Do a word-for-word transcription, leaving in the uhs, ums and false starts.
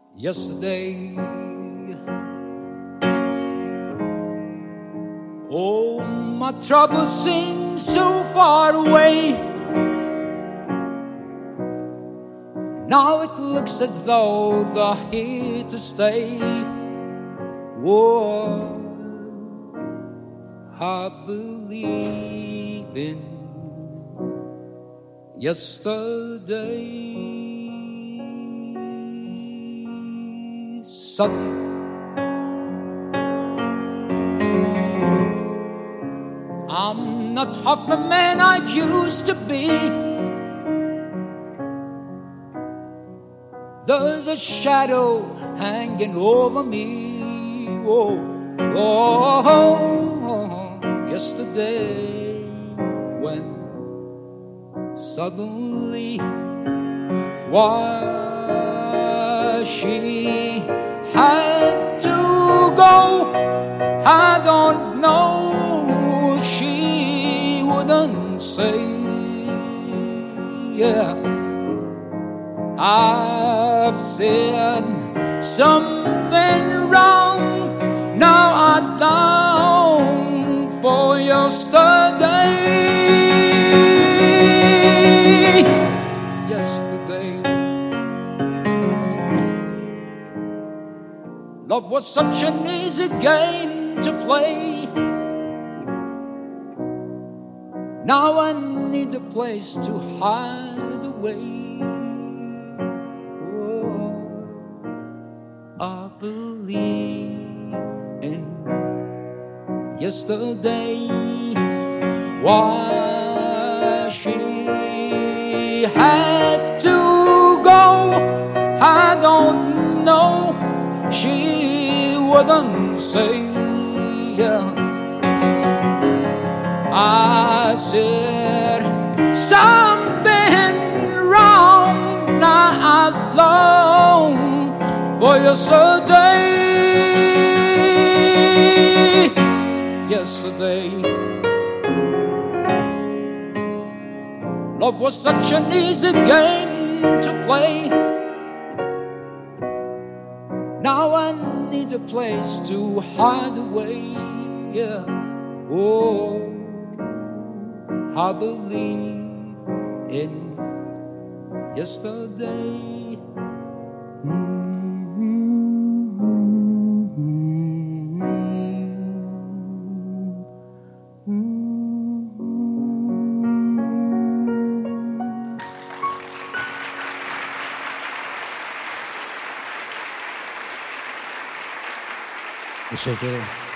yesterday. Oh, my trouble seems so far away. Now it looks as though they're here to stay. Whoa, I believe in yesterday. Sudden I'm not half the man I used to be. There's a shadow hanging over me. Oh, oh, oh, yesterday when suddenly why she had to go, I don't know. She wouldn't say, yeah. I've said something wrong. Now I long for yesterday. Yesterday, love was such an easy game to play. Now I need a place to hide away. I believe in yesterday. Why she had to go, I don't know. She wouldn't say, yeah. I said something wrong. Now I long for yesterday. Yesterday, love was such an easy game to play. Now I need a place to hide away. Yeah. Oh, I believe in yesterday. Teşekkür ederim.